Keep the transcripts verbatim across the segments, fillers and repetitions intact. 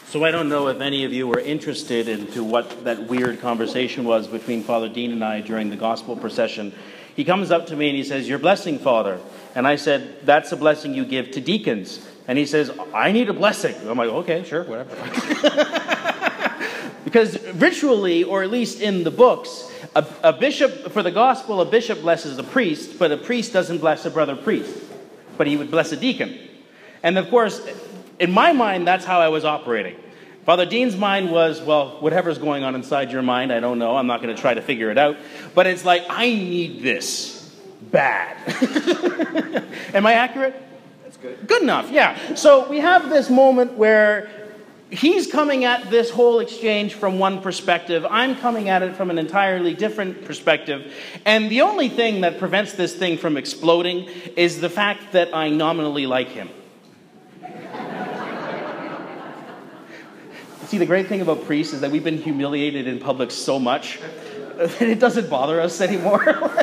So I don't know if any of you were interested into what that weird conversation was between Father Dean and I during the gospel procession. He comes up to me and he says, "Your blessing, Father." And I said, "That's a blessing you give to deacons." And he says, "I need a blessing." I'm like, "Okay, sure, whatever." Because ritually, or at least in the books, a, a bishop, for the gospel, a bishop blesses a priest, but a priest doesn't bless a brother priest. But he would bless a deacon. And of course, in my mind, that's how I was operating. Father Dean's mind was, well, whatever's going on inside your mind, I don't know. I'm not going to try to figure it out. But it's like, I need this bad. Am I accurate? That's good. Good enough, yeah. So we have this moment where he's coming at this whole exchange from one perspective. I'm coming at it from an entirely different perspective. And the only thing that prevents this thing from exploding is the fact that I nominally like him. See, the great thing about priests is that we've been humiliated in public so much that it doesn't bother us anymore.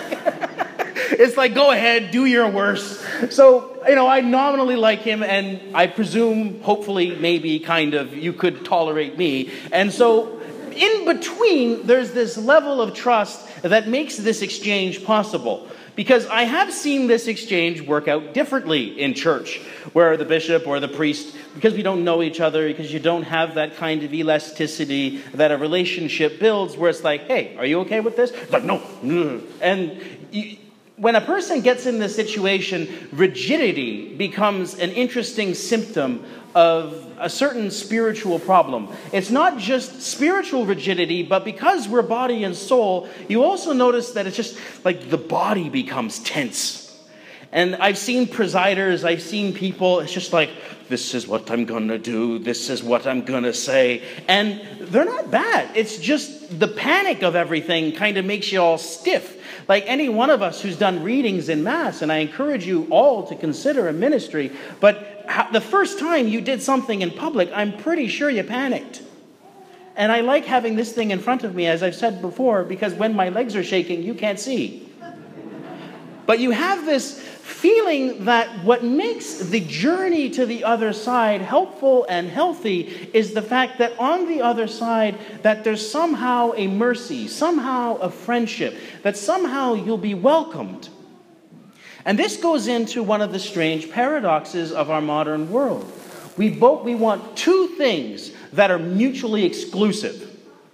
It's like, go ahead, do your worst. So, you know, I nominally like him, and I presume, hopefully, maybe, kind of, you could tolerate me. And so, in between, there's this level of trust that makes this exchange possible. Because I have seen this exchange work out differently in church, where the bishop or the priest, because we don't know each other, because you don't have that kind of elasticity that a relationship builds, where it's like, "Hey, are you okay with this?" It's like, "No." And you, when a person gets in this situation, rigidity becomes an interesting symptom of a certain spiritual problem. It's not just spiritual rigidity, but because we're body and soul, you also notice that it's just like the body becomes tense. And I've seen presiders, I've seen people, it's just like, this is what I'm going to do, this is what I'm going to say. And they're not bad. It's just the panic of everything kind of makes you all stiff. Like any one of us who's done readings in Mass, and I encourage you all to consider a ministry, but the first time you did something in public, I'm pretty sure you panicked. And I like having this thing in front of me, as I've said before, because when my legs are shaking, you can't see. But you have this feeling that what makes the journey to the other side helpful and healthy is the fact that on the other side, that there's somehow a mercy, somehow a friendship, that somehow you'll be welcomed. And this goes into one of the strange paradoxes of our modern world. We both we want two things that are mutually exclusive.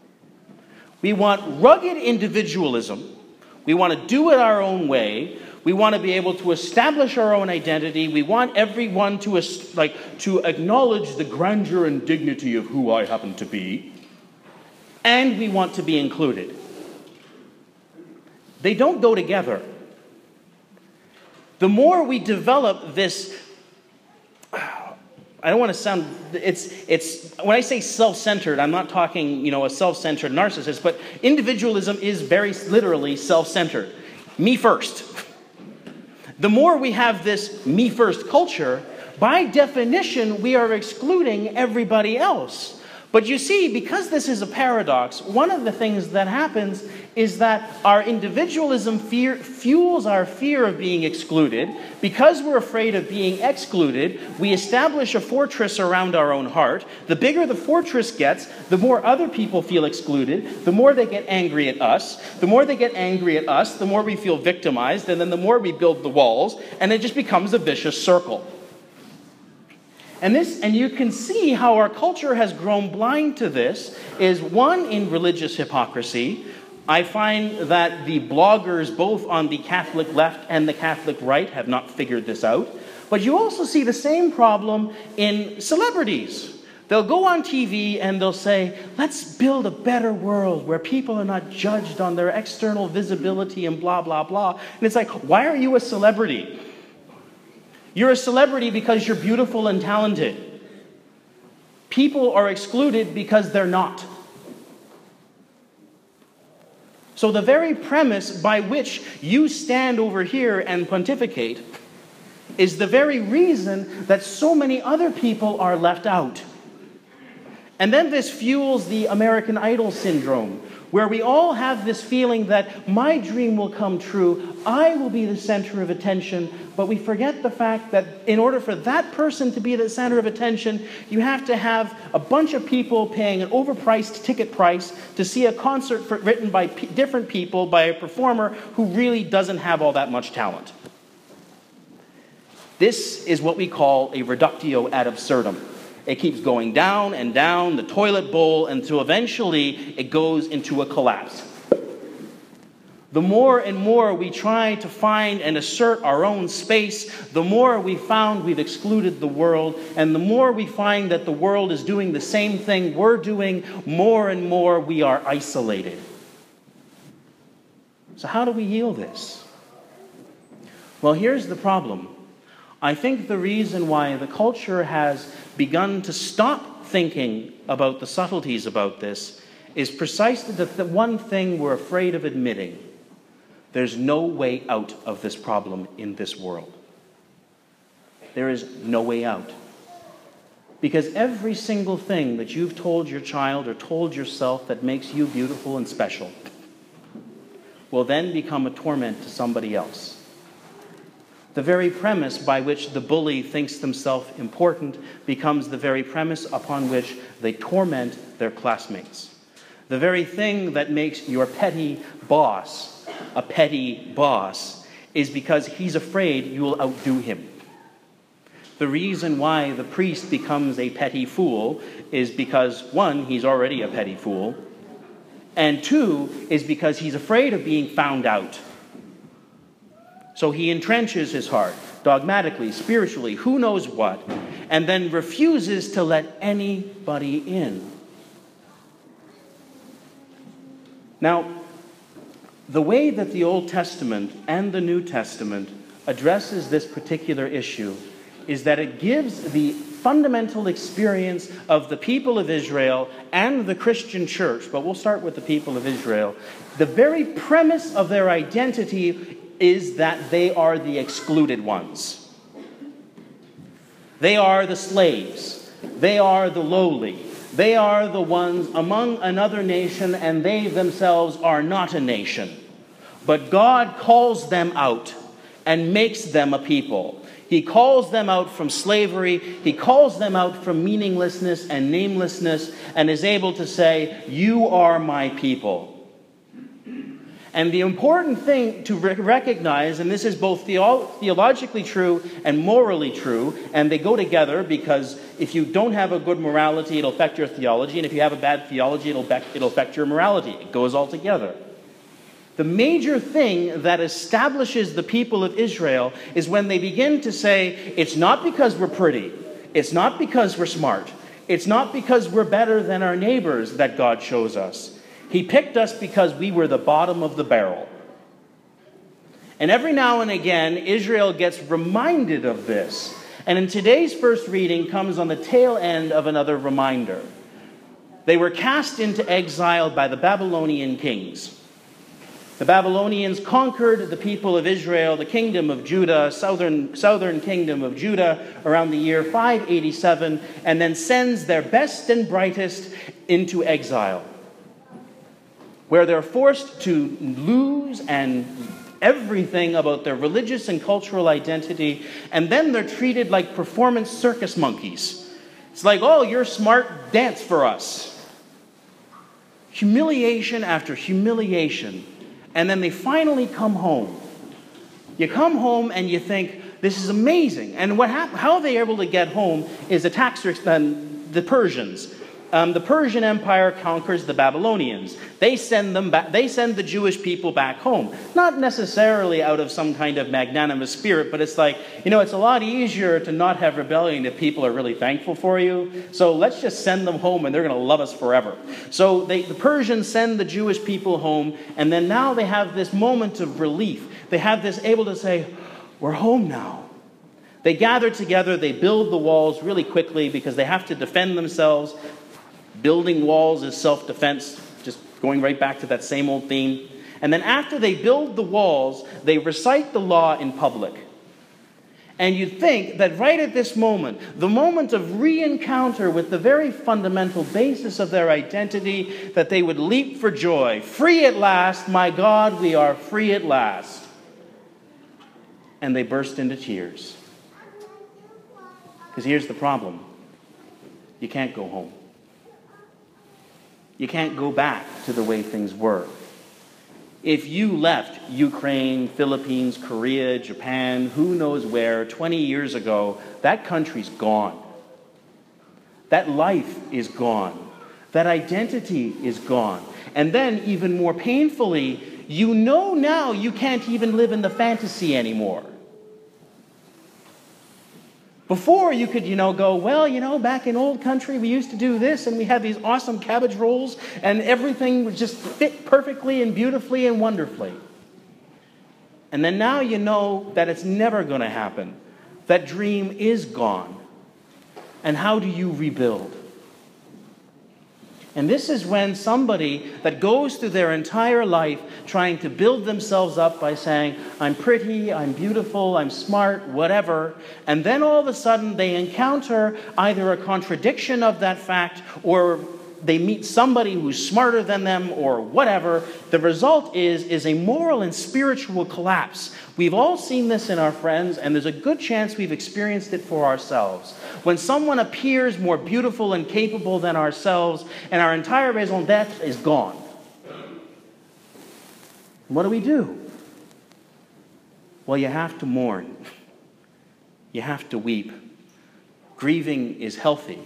We want rugged individualism. We want to do it our own way. We want to be able to establish our own identity. We want everyone to like to acknowledge the grandeur and dignity of who I happen to be. And we want to be included. They don't go together. The more we develop this, I don't want to sound, it's, it's, when I say self-centered, I'm not talking, you know, a self-centered narcissist, but individualism is very literally self-centered. Me first. The more we have this me first culture, by definition, we are excluding everybody else. But you see, because this is a paradox, one of the things that happens is that our individualism fear, fuels our fear of being excluded. Because we're afraid of being excluded, we establish a fortress around our own heart. The bigger the fortress gets, the more other people feel excluded, the more they get angry at us. The more they get angry at us, the more we feel victimized, and then the more we build the walls, and it just becomes a vicious circle. And this, and you can see how our culture has grown blind to this, is one, in religious hypocrisy. I find that the bloggers, both on the Catholic left and the Catholic right, have not figured this out. But you also see the same problem in celebrities. They'll go on T V and they'll say, let's build a better world where people are not judged on their external visibility and blah, blah, blah. And it's like, why are you a celebrity? You're a celebrity because you're beautiful and talented. People are excluded because they're not. So the very premise by which you stand over here and pontificate is the very reason that so many other people are left out. And then this fuels the American Idol syndrome, where we all have this feeling that my dream will come true, I will be the center of attention, but we forget the fact that in order for that person to be the center of attention, you have to have a bunch of people paying an overpriced ticket price to see a concert for, written by p- different people by a performer who really doesn't have all that much talent. This is what we call a reductio ad absurdum. It keeps going down and down the toilet bowl until eventually it goes into a collapse. The more and more we try to find and assert our own space, the more we found we've excluded the world, and the more we find that the world is doing the same thing we're doing, more and more we are isolated. So how do we heal this? Well, here's the problem. I think the reason why the culture has begun to stop thinking about the subtleties about this is precisely the, the one thing we're afraid of admitting. There's no way out of this problem in this world. There is no way out. Because every single thing that you've told your child or told yourself that makes you beautiful and special will then become a torment to somebody else. The very premise by which the bully thinks themselves important becomes the very premise upon which they torment their classmates. The very thing that makes your petty boss a petty boss is because he's afraid you will outdo him. The reason why the priest becomes a petty fool is because, one, he's already a petty fool, and two, is because he's afraid of being found out. So he entrenches his heart, dogmatically, spiritually, who knows what, and then refuses to let anybody in. Now, the way that the Old Testament and the New Testament addresses this particular issue is that it gives the fundamental experience of the people of Israel and the Christian church, but we'll start with the people of Israel. The very premise of their identity is that they are the excluded ones. They are the slaves. They are the lowly. They are the ones among another nation, and they themselves are not a nation. But God calls them out and makes them a people. He calls them out from slavery. He calls them out from meaninglessness and namelessness, and is able to say, "You are my people." And the important thing to recognize, and this is both theo- theologically true and morally true, and they go together because if you don't have a good morality, it'll affect your theology, and if you have a bad theology, it'll, be- it'll affect your morality. It goes all together. The major thing that establishes the people of Israel is when they begin to say, it's not because we're pretty, it's not because we're smart, it's not because we're better than our neighbors that God chose us. He picked us because we were the bottom of the barrel. And every now and again, Israel gets reminded of this. And in today's first reading comes on the tail end of another reminder. They were cast into exile by the Babylonian kings. The Babylonians conquered the people of Israel, the kingdom of Judah, southern, southern kingdom of Judah, around the year five eighty-seven, and then sends their best and brightest into exile, where they're forced to lose and everything about their religious and cultural identity, and then they're treated like performance circus monkeys. It's like, oh, you're smart, dance for us. Humiliation after humiliation. And then they finally come home. You come home and you think, this is amazing. And what hap- how they're able to get home is the tax um, the Persians. Um, the Persian Empire conquers the Babylonians. They send them back. They send the Jewish people back home. Not necessarily out of some kind of magnanimous spirit, but it's like, you know, it's a lot easier to not have rebellion if people are really thankful for you. So let's just send them home, and they're going to love us forever. So they, the Persians send the Jewish people home, and then now they have this moment of relief. They have this able to say, we're home now. They gather together. They build the walls really quickly because they have to defend themselves. Building walls is self-defense, just going right back to that same old theme. And then after they build the walls, they recite the law in public. And you'd think that right at this moment, the moment of re-encounter with the very fundamental basis of their identity, that they would leap for joy. Free at last, my God, we are free at last. And they burst into tears. Because here's the problem. You can't go home. You can't go back to the way things were. If you left Ukraine, Philippines, Korea, Japan, who knows where, twenty years ago, that country's gone. That life is gone. That identity is gone. And then, even more painfully, you know now you can't even live in the fantasy anymore. Before, you could, you know, go, well, you know, back in old country, we used to do this, and we had these awesome cabbage rolls, and everything would just fit perfectly and beautifully and wonderfully. And then now you know that it's never going to happen. That dream is gone. And how do you rebuild? And this is when somebody that goes through their entire life trying to build themselves up by saying, I'm pretty, I'm beautiful, I'm smart, whatever, and then all of a sudden they encounter either a contradiction of that fact or they meet somebody who's smarter than them or whatever, the result is, is a moral and spiritual collapse. We've all seen this in our friends, and there's a good chance we've experienced it for ourselves. When someone appears more beautiful and capable than ourselves, and our entire raison d'etre is gone. What do we do? Well, you have to mourn. You have to weep. Grieving is healthy.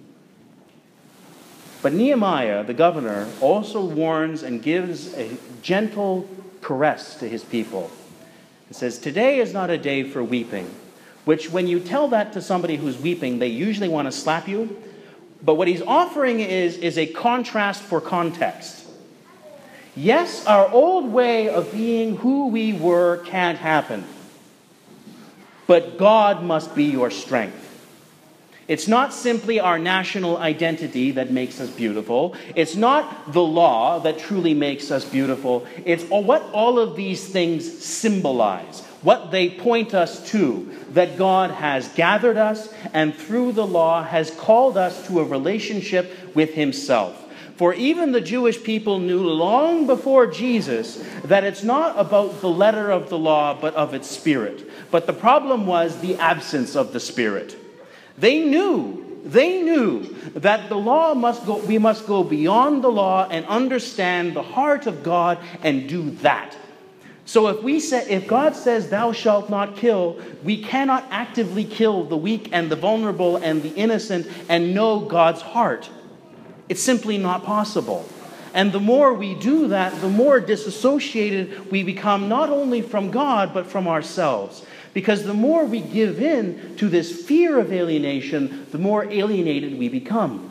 But Nehemiah, the governor, also warns and gives a gentle caress to his people. It says, today is not a day for weeping, which when you tell that to somebody who's weeping, they usually want to slap you. But what he's offering is, is a contrast for context. Yes, our old way of being who we were can't happen, but God must be your strength. It's not simply our national identity that makes us beautiful. It's not the law that truly makes us beautiful. It's what all of these things symbolize, what they point us to, that God has gathered us and through the law has called us to a relationship with himself. For even the Jewish people knew long before Jesus that it's not about the letter of the law, but of its spirit. But the problem was the absence of the spirit. They knew, they knew that the law must go, we must go beyond the law and understand the heart of God and do that. So if we say, if God says, thou shalt not kill, we cannot actively kill the weak and the vulnerable and the innocent and know God's heart. It's simply not possible. And the more we do that, the more disassociated we become not only from God, but from ourselves. Because the more we give in to this fear of alienation, the more alienated we become.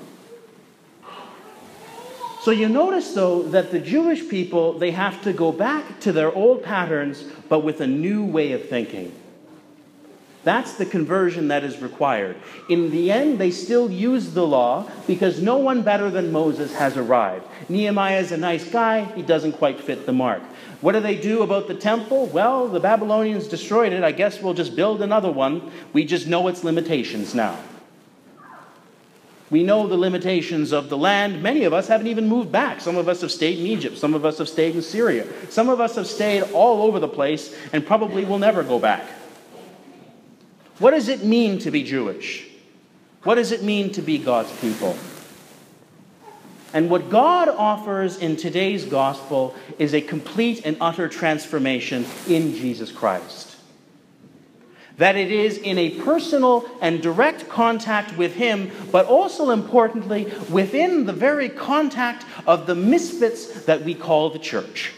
So you notice, though, that the Jewish people, they have to go back to their old patterns, but with a new way of thinking. That's the conversion that is required. In the end, they still use the law because no one better than Moses has arrived. Nehemiah is a nice guy. He doesn't quite fit the mark. What do they do about the temple? Well, the Babylonians destroyed it. I guess we'll just build another one. We just know its limitations now. We know the limitations of the land. Many of us haven't even moved back. Some of us have stayed in Egypt. Some of us have stayed in Syria. Some of us have stayed all over the place and probably will never go back. What does it mean to be Jewish? What does it mean to be God's people? And what God offers in today's gospel is a complete and utter transformation in Jesus Christ. That it is in a personal and direct contact with him, but also importantly, within the very contact of the misfits that we call the church.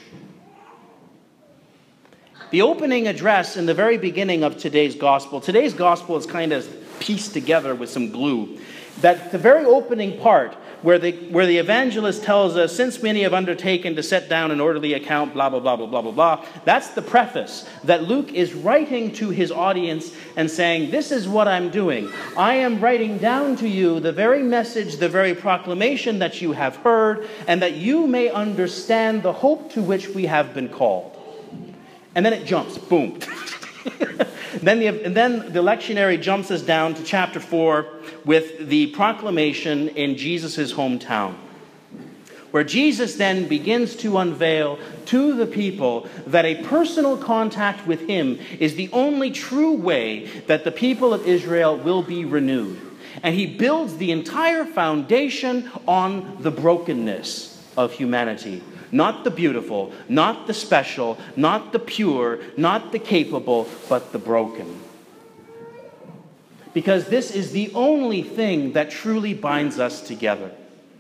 The opening address in the very beginning of today's gospel, today's gospel is kind of pieced together with some glue. That the very opening part, where the, where the evangelist tells us, since many have undertaken to set down an orderly account, blah, blah, blah, blah, blah, blah, blah, that's the preface that Luke is writing to his audience and saying, this is what I'm doing. I am writing down to you the very message, the very proclamation that you have heard, and that you may understand the hope to which we have been called. And then it jumps, boom. Then the, and then the lectionary jumps us down to chapter four with the proclamation in Jesus' hometown, where Jesus then begins to unveil to the people that a personal contact with him is the only true way that the people of Israel will be renewed. And he builds the entire foundation on the brokenness of humanity. Not the beautiful, not the special, not the pure, not the capable, but the broken. Because this is the only thing that truly binds us together.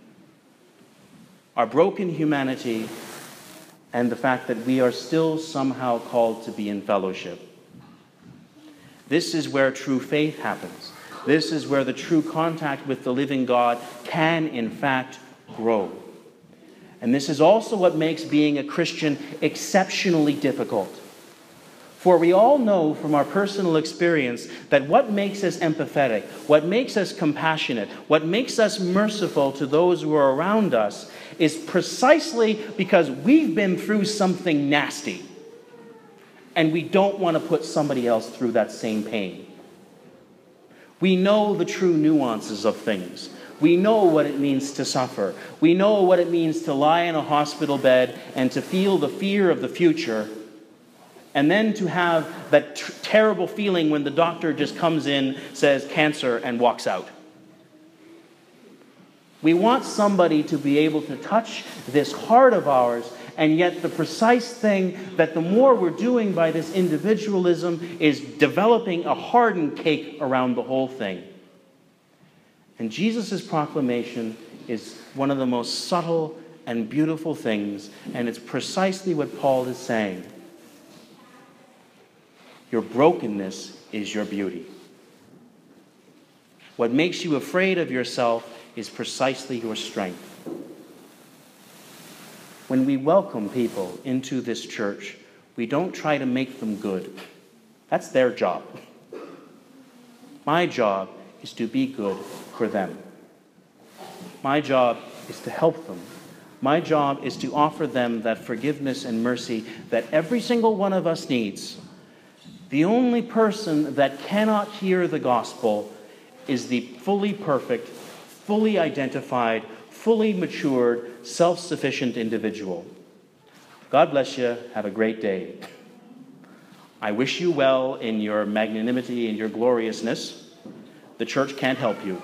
Our broken humanity and the fact that we are still somehow called to be in fellowship. This is where true faith happens. This is where the true contact with the living God can, in fact, grow. And this is also what makes being a Christian exceptionally difficult. For we all know from our personal experience that what makes us empathetic, what makes us compassionate, what makes us merciful to those who are around us is precisely because we've been through something nasty. And we don't want to put somebody else through that same pain. We know the true nuances of things. We know what it means to suffer. We know what it means to lie in a hospital bed and to feel the fear of the future, and then to have that t- terrible feeling when the doctor just comes in, says cancer, and walks out. We want somebody to be able to touch this heart of ours, and yet the precise thing that the more we're doing by this individualism is developing a hardened cake around the whole thing. And Jesus' proclamation is one of the most subtle and beautiful things, and it's precisely what Paul is saying. Your brokenness is your beauty. What makes you afraid of yourself is precisely your strength. When we welcome people into this church, we don't try to make them good. That's their job. My job is to be good for them. My job is to help them. My job is to offer them that forgiveness and mercy that every single one of us needs. The only person that cannot hear the gospel is the fully perfect, fully identified, fully matured, self-sufficient individual. God bless you. Have a great day. I wish you well in your magnanimity and your gloriousness. The church can't help you.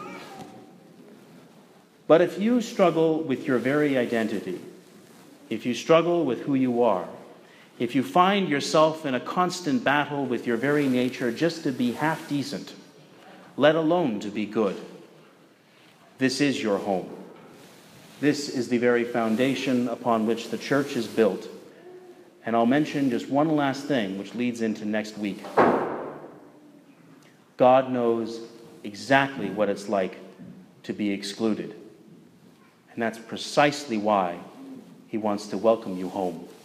But if you struggle with your very identity, if you struggle with who you are, if you find yourself in a constant battle with your very nature just to be half decent, let alone to be good, this is your home. This is the very foundation upon which the church is built. And I'll mention just one last thing, which leads into next week. God knows exactly what it's like to be excluded. And that's precisely why he wants to welcome you home.